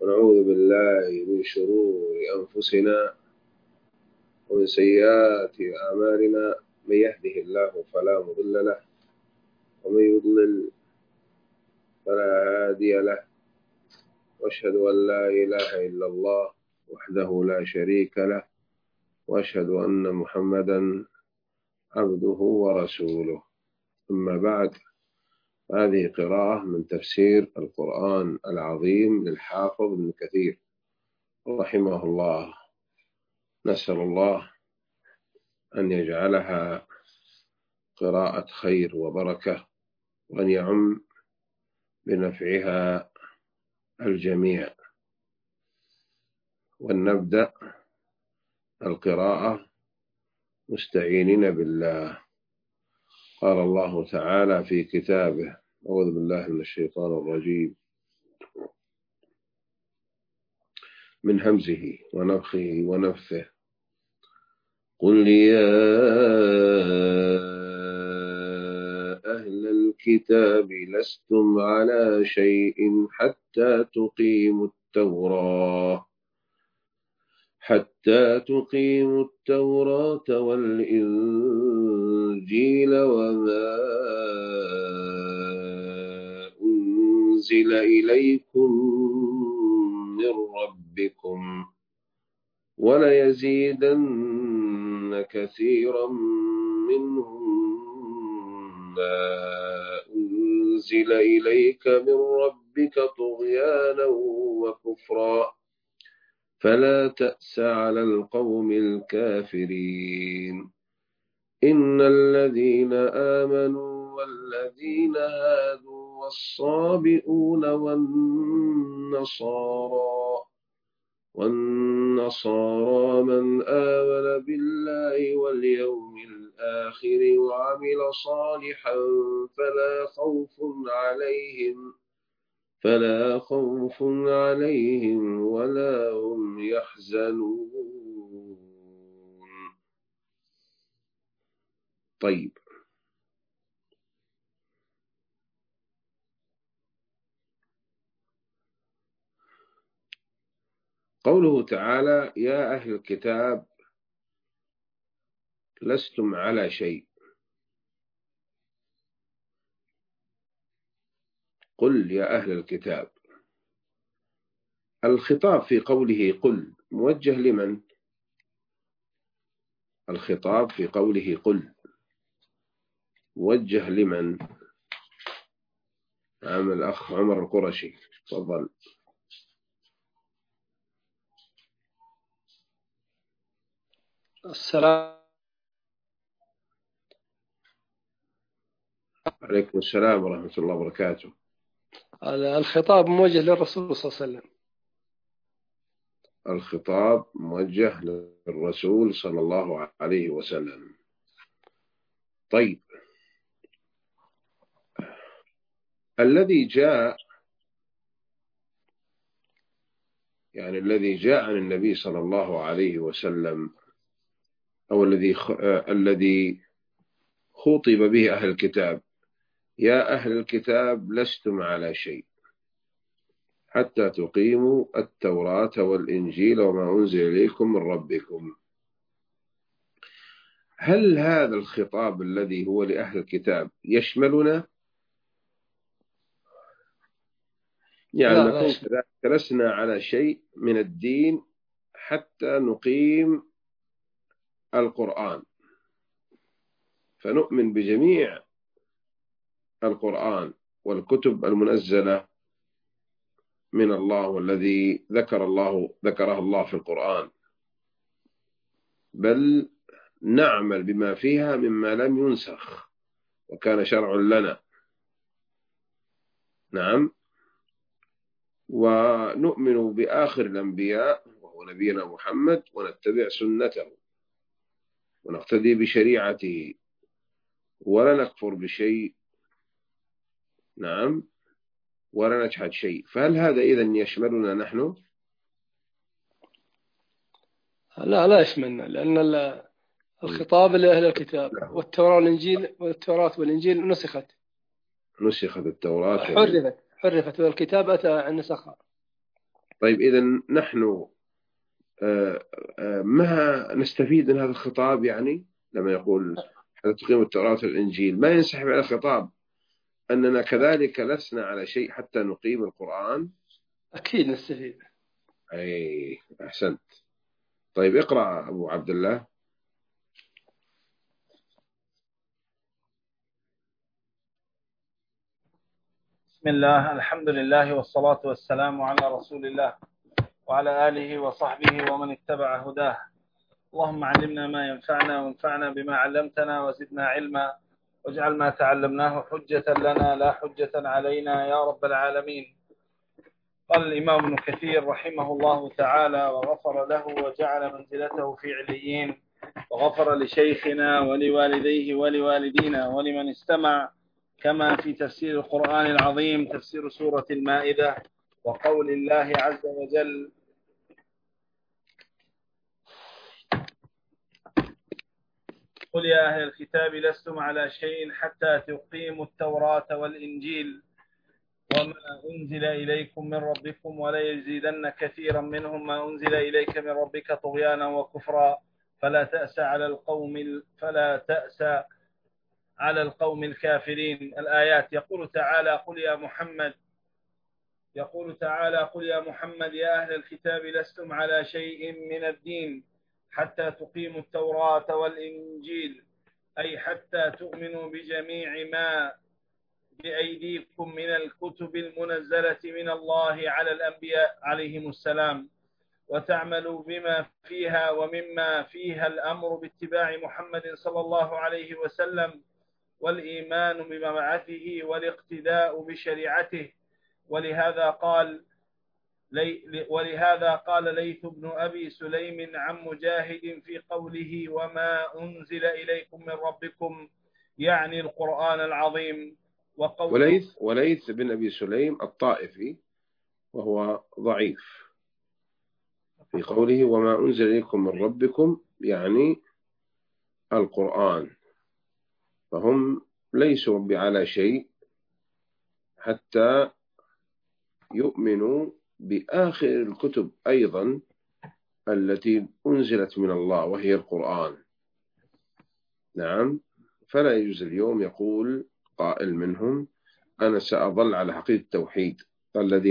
ونعوذ بالله من شرور أنفسنا ومن سيئات أعمالنا. من يهده الله فلا مضل له ومن يضلل فلا هادي له، وأشهد أن لا إله إلا الله وحده لا شريك له، وأشهد أن محمدا عبده ورسوله. أما بعد، هذه قراءة من تفسير القرآن العظيم للحافظ ابن كثير رحمه الله. نسأل الله أن يجعلها قراءة خير وبركة، وأن يعم بنفعها الجميع. ونبدأ القراءة مستعينين بالله. قال الله تعالى في كتابه: أعوذ بالله من الشيطان الرجيم، من همزه ونفخه ونفثه. قل يا أهل الكتاب لستم على شيء حتى تقيموا التوراة والإنجيل وما أنزل إليكم من ربكم، وليزيدن كثيرا منهم ما أنزل إليك من ربك طغيانا وكفرا، فلا تأس على القوم الكافرين. إن الذين آمنوا والذين هادوا والصابئون والنصارى من آمن بالله واليوم الآخر وعمل صالحا فلا خوف عليهم ولا هم يحزنون. طيب، قوله تعالى: يا أهل الكتاب لستم على شيء. قل يا أهل الكتاب. الخطاب في قوله قل موجه لمن؟ الخطاب في قوله قل موجه لمن؟ نعم، الأخ عمر القرشي، تفضل. السلام عليكم السلام ورحمة الله وبركاته. الخطاب موجه للرسول صلى الله عليه وسلم. الخطاب موجه للرسول صلى الله عليه وسلم. طيب، الذي جاء عن النبي صلى الله عليه وسلم، أو الذي خطب به أهل الكتاب: يا أهل الكتاب لستم على شيء حتى تقيموا التوراة والإنجيل وما أنزل إليكم من ربكم. هل هذا الخطاب الذي هو لأهل الكتاب يشملنا؟ يعني نكون كذلك لسنا على شيء من الدين حتى نقيم القرآن، فنؤمن بجميع القرآن والكتب المنزلة من الله، والذي ذكرها الله في القرآن، بل نعمل بما فيها مما لم ينسخ وكان شرع لنا. نعم، ونؤمن بآخر الأنبياء وهو نبينا محمد، ونتبع سنته ونقتدي بشريعته، ولا نكفر بشيء. نعم، ولا نجحد شيء. فهل هذا إذن يشملنا نحن؟ لا يشملنا، لأن الخطاب لأهل الكتاب، والتوراة والإنجيل نسخت التوراة حرفت، والكتاب أتى عن نسخها. طيب إذا نحن ما نستفيد من هذا الخطاب، يعني لما يقول حتى تقيم التوراة والإنجيل، ما ينسحب على الخطاب أننا كذلك لسنا على شيء حتى نقيم القرآن؟ أكيد نستفيد. أي أحسنت. طيب اقرأ أبو عبد الله. بسم الله، الحمد لله والصلاة والسلام على رسول الله وعلى آله وصحبه ومن اتبع هداه. اللهم علمنا ما ينفعنا وانفعنا بما علمتنا وزدنا علما، واجعل ما تعلمناه حجة لنا لا حجة علينا يا رب العالمين. قال الإمام ابن كثير رحمه الله تعالى وغفر له وجعل منزلته في عليين، وغفر لشيخنا ولوالديه ولوالدينا ولمن استمع، كما في تفسير القرآن العظيم تفسير سورة المائدة وقول الله عز وجل: قل يا أهل الكتاب لستم على شيء حتى تقيموا التوراة والإنجيل وما أنزل إليكم من ربكم ولا يزيدن كثيرا منهم ما أنزل إليك من ربك طغيانا وكفرا فلا تأس على القوم الكافرين. الآيات. يقول تعالى: قل يا محمد يا أهل الكتاب لستم على شيء من الدين حتى تقيموا التوراة والإنجيل، أي حتى تؤمنوا بجميع ما بأيديكم من الكتب المنزلة من الله على الأنبياء عليهم السلام، وتعملوا بما فيها، ومما فيها الأمر باتباع محمد صلى الله عليه وسلم والإيمان بمبعثه والاقتداء بشريعته. ولهذا قال ليث بن أبي سليم عن مجاهد في قوله: وما أنزل إليكم من ربكم، يعني القرآن العظيم. وليث بن أبي سليم الطائفي، وهو ضعيف، في قوله وما أنزل إليكم من ربكم يعني القرآن، فهم ليسوا على شيء حتى يؤمنوا بآخر الكتب أيضا التي أنزلت من الله وهي القرآن. نعم، فلا يجوز اليوم يقول قائل منهم أنا سأظل على حقيقة التوحيد الذي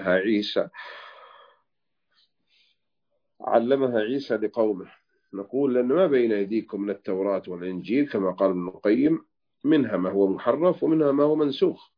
علمها عيسى لقومه. نقول لأن ما بين أيديكم من التوراة والإنجيل كما قال ابن القيم منها ما هو محرف ومنها ما هو منسوخ،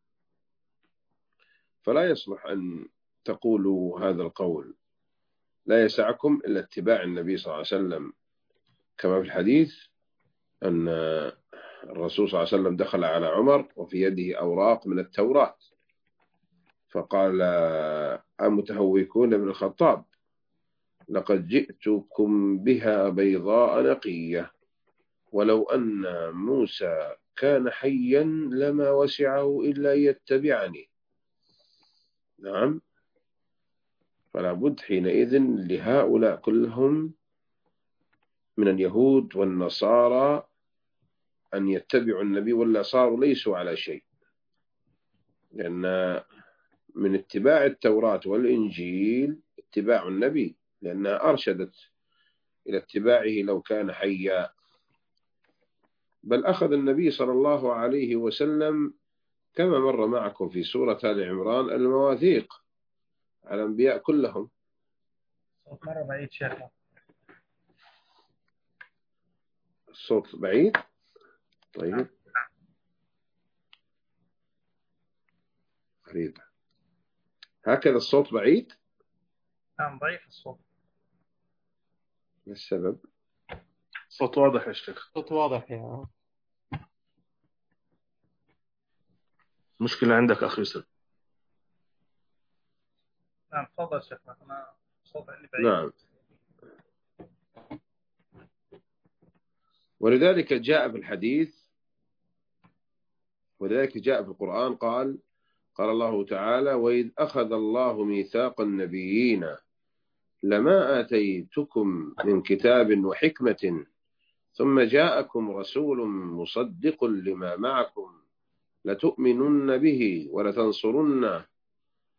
فلا يصلح أن تقولوا هذا القول. لا يسعكم إلا اتباع النبي صلى الله عليه وسلم، كما في الحديث أن الرسول صلى الله عليه وسلم دخل على عمر وفي يده أوراق من التوراة، فقال أمتهوكون ابن الخطاب لقد جئتكم بها بيضاء نقية، ولو أن موسى كان حيا لما وسعه إلا يتبعني. نعم، فلا بد حينئذ لهؤلاء كلهم من اليهود والنصارى أن يتبعوا النبي، ولا صاروا ليسوا على شيء، لأن من اتباع التوراة والإنجيل اتباع النبي، لأنها أرشدت إلى اتباعه لو كان حيا. بل أخذ النبي صلى الله عليه وسلم كما مر معكم في سورة آل عمران المواثيق على الأنبياء كلهم. مرة بعيد شيخنا. الصوت بعيد. طيب غريب، هكذا الصوت بعيد. نعم ضعيف الصوت. ما السبب؟ صوت واضح يا شيخ. صوت واضح يا مشكلة عندك أخي يوسف. نعم تفضل شيخنا، أنا صوت عندي بعيد. نعم، ولذلك جاء في الحديث، ولذلك جاء في القرآن قال الله تعالى وإذ أخذ الله ميثاق النبيين لما آتيتكم من كتاب وحكمة ثم جاءكم رسول مصدق لما معكم لتؤمنن به ولتنصرنه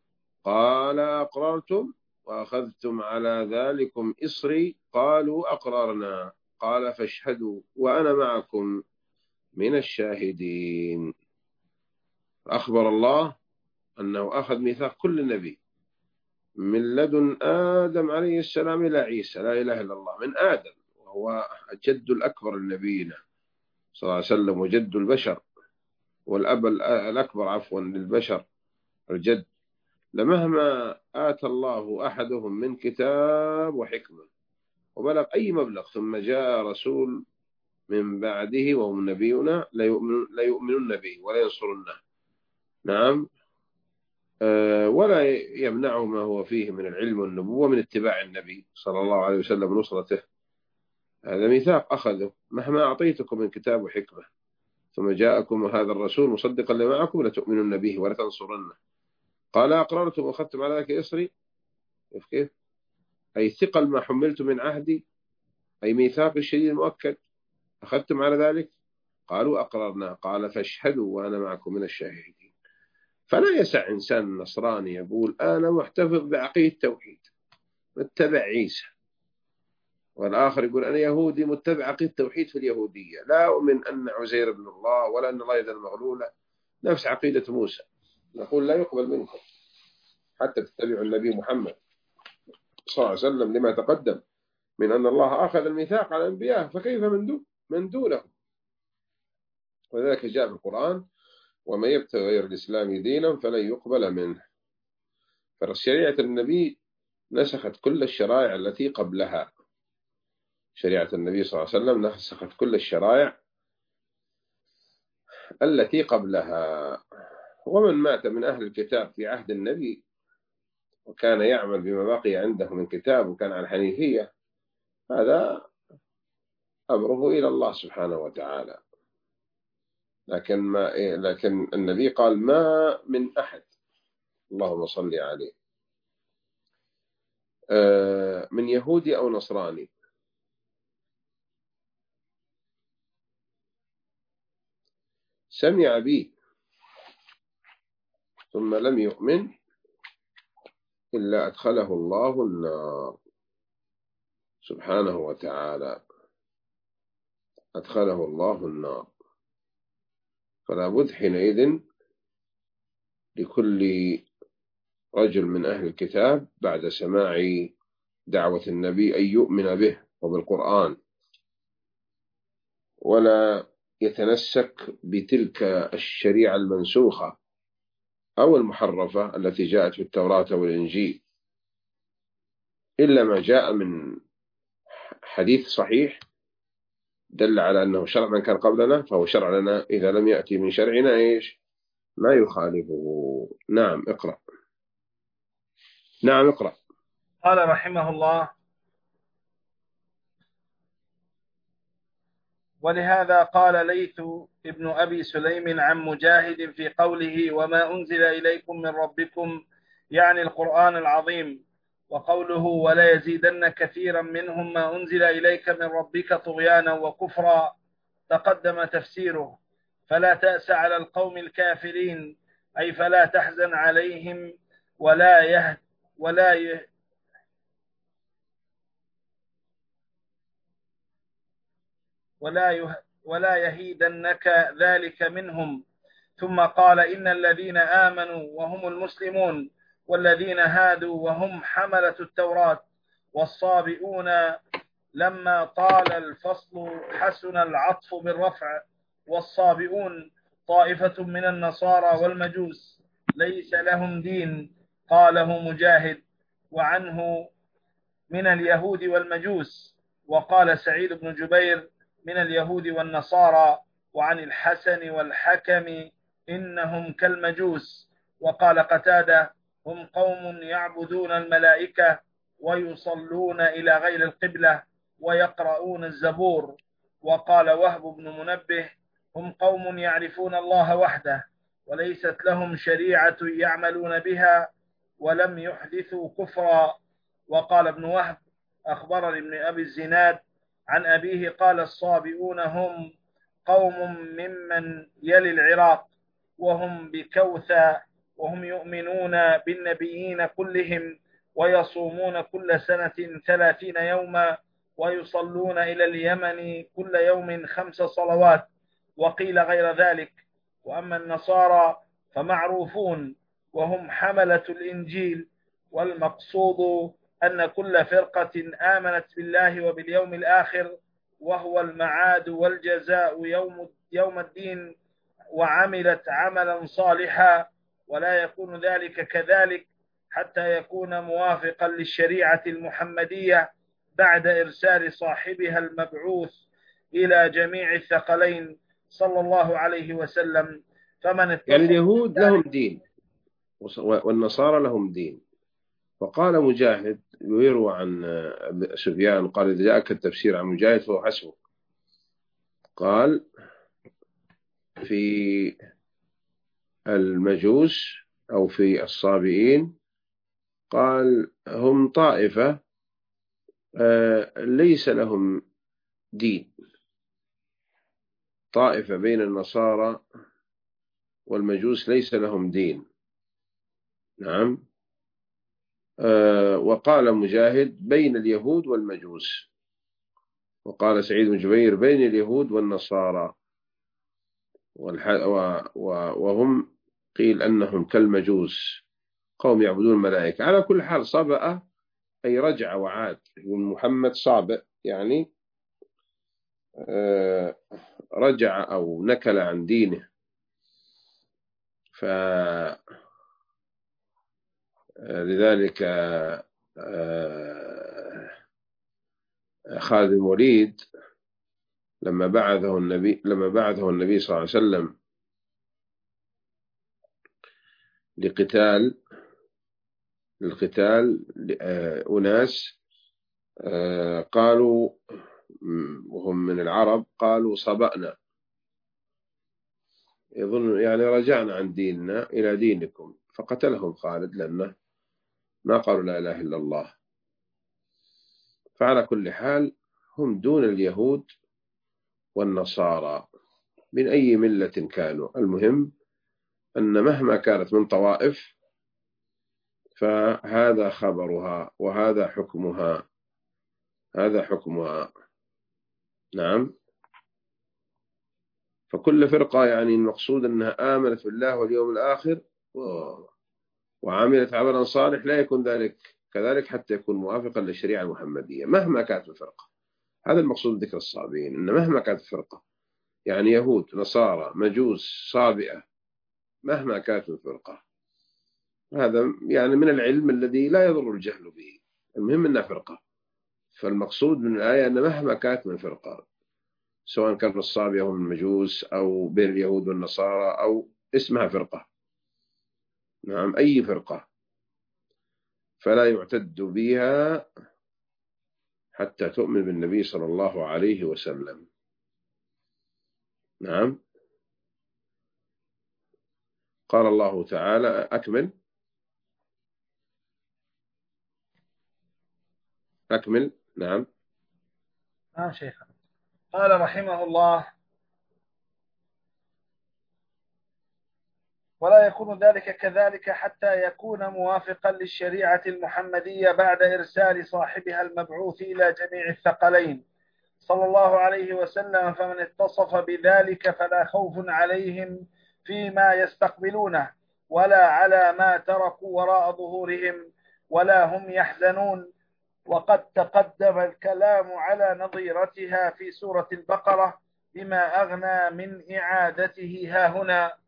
قال أقررتم وأخذتم على ذلكم إصري؟ قالوا أقررنا. قال فاشهدوا وأنا معكم من الشاهدين. أخبر الله أنه أخذ ميثاق كل نبي من لدن آدم عليه السلام إلى عيسى، لا إله إلا الله، من آدم وهو جد الأكبر لنبينا صلى الله عليه وسلم وجد البشر والأب الأكبر عفوا للبشر الجد. لمهما آتى الله أحدهم من كتاب وحكمة وبلغ أي مبلغ ثم جاء رسول من بعده وهم نبينا ليؤمنون به ولا ينصرونه. نعم. ولا يمنعه ما هو فيه من العلم والنبوة من اتباع النبي صلى الله عليه وسلم ونصرته. هذا ميثاق أخذه مهما أعطيتكم من كتاب وحكمة ثم جاءكم هذا الرسول مصدقا لما معكم لتؤمنون به ولا تنصرنه. قال أقررتم وأخذتم على ذلك إصري؟ كيف؟ أي ثقل ما حملت من عهدي، أي ميثاق الشديد المؤكد، أخذتم على ذلك؟ قالوا أقررنا. قال فاشهدوا وأنا معكم من الشاهدين. فلا يسع إنسان نصراني يقول أنا محتفظ بعقيدة التوحيد متبع عيسى، والآخر يقول أنا يهودي متبع عقيدة التوحيد في اليهودية، لا أؤمن أن عزير ابن الله ولا أن الله يد المغلولة، نفس عقيدة موسى. نقول لا يقبل منكم حتى تتبعوا النبي محمد صلى الله عليه وسلم لما تقدم من أن الله أخذ الميثاق على الأنبياء، فكيف من دونه؟ وذلك جاء في القرآن ومن يبتغي غير الإسلام دينا فلن يقبل منه. فشريعة النبي نسخت كل الشرائع التي قبلها. شريعة النبي صلى الله عليه وسلم نسخت كل الشرائع التي قبلها. ومن مات من أهل الكتاب في عهد النبي وكان يعمل بما بقي عنده من كتاب وكان على الحنيفية، هذا أمره إلى الله سبحانه وتعالى. لكن النبي قال ما من أحد، اللهم صل عليه، من يهودي أو نصراني سمع بي ثم لم يؤمن إلا أدخله الله النار سبحانه وتعالى، أدخله الله النار. فلا بد حينئذ لكل رجل من أهل الكتاب بعد سماع دعوة النبي أن يؤمن به وبالقرآن ولا يتنسك بتلك الشريعة المنسوخة أو المحرفة التي جاءت في التوراة والإنجيل، إلا ما جاء من حديث صحيح دل على أنه شرع من كان قبلنا فهو شرع لنا إذا لم يأتي من شرعنا إيش ما يخالفه. نعم اقرأ. نعم اقرأ. قال رحمه الله: ولهذا قال ليث ابن أبي سليم عن مجاهد في قوله وما أنزل إليكم من ربكم، يعني القرآن العظيم، وقوله ولا يزيدن كثيرا منهم ما أنزل إليك من ربك طغيانا وكفرا، تقدم تفسيره. فلا تأس على القوم الكافرين، أي فلا تحزن عليهم ولا يهيدنك ذلك منهم. ثم قال إن الذين آمنوا وهم المسلمون والذين هادوا وهم حملة التوراة والصابئون لما طال الفصل حسن العطف بالرفع، والصابئون طائفة من النصارى والمجوس ليس لهم دين، قاله مجاهد، وعنه من اليهود والمجوس. وقال سعيد بن جبير من اليهود والنصارى. وعن الحسن والحكم إنهم كالمجوس. وقال قتادة هم قوم يعبدون الملائكة ويصلون إلى غير القبلة ويقرؤون الزبور. وقال وهب بن منبه هم قوم يعرفون الله وحده وليست لهم شريعة يعملون بها ولم يحدثوا كفرا. وقال ابن وهب أخبرني ابن أبي الزناد عن أبيه قال الصابئون هم قوم ممن يلي العراق وهم بكوثة وهم يؤمنون بالنبيين كلهم ويصومون كل سنة 30 يوما ويصلون إلى اليمن كل يوم 5 صلوات، وقيل غير ذلك. وأما النصارى فمعروفون وهم حملة الإنجيل، والمقصود أن كل فرقة آمنت بالله وباليوم الآخر وهو المعاد والجزاء يوم الدين وعملت عملا صالحا، ولا يكون ذلك كذلك حتى يكون موافقا للشريعة المحمدية بعد إرسال صاحبها المبعوث إلى جميع الثقلين صلى الله عليه وسلم. فمن يعني اليهود لهم دين والنصارى لهم دين. وقال مجاهد ويروى عن سفيان قال إذا جاءك التفسير عن مجاهد فهو حسبه. قال في المجوس أو في الصابئين قال هم طائفة ليس لهم دين، طائفة بين النصارى والمجوس ليس لهم دين. نعم. وقال مجاهد بين اليهود والمجوس، وقال سعيد بن جبير بين اليهود والنصارى، وهم قيل أنهم كالمجوس قوم يعبدون الملائكة. على كل حال صبأ أي رجع وعاد، محمد صابئ يعني رجع أو نكل عن دينه. لذلك خالد بن الوليد لما بعثه النبي صلى الله عليه وسلم للقتال أناس قالوا وهم من العرب قالوا صبأنا، يظن يعني رجعنا عن ديننا إلى دينكم، فقتلهم خالد لأنه ما قالوا لا إله إلا الله. فعلى كل حال هم دون اليهود والنصارى من أي ملة كانوا. المهم أن مهما كانت من طوائف فهذا خبرها وهذا حكمها، هذا حكمها. نعم. فكل فرقة يعني المقصود أنها آمنت بالله واليوم الآخر وعملت عملا صالح لا يكون ذلك كذلك حتى يكون موافقا للشريعة المحمدية مهما كانت الفرقة. هذا المقصود ذكر الصابئين، أن مهما كانت الفرقة يعني يهود نصارى مجوس صابئة مهما كانت الفرقة، هذا يعني من العلم الذي لا يضر الجهل به، المهم أنها فرقة. فالمقصود من الآية أن مهما كانت من فرقة سواء كان الصابئة هم المجوس أو بين اليهود والنصارى أو اسمها فرقة. نعم أي فرقة فلا يعتد بها حتى تؤمن بالنبي صلى الله عليه وسلم. نعم. قال الله تعالى أكمل نعم. شيخ قال رحمه الله ولا يكون ذلك كذلك حتى يكون موافقا للشريعة المحمدية بعد إرسال صاحبها المبعوث إلى جميع الثقلين صلى الله عليه وسلم. فمن اتصف بذلك فلا خوف عليهم فيما يستقبلونه ولا على ما تركوا وراء ظهورهم ولا هم يحزنون. وقد تقدم الكلام على نظيرتها في سورة البقرة بما أغنى من إعادته ها هنا.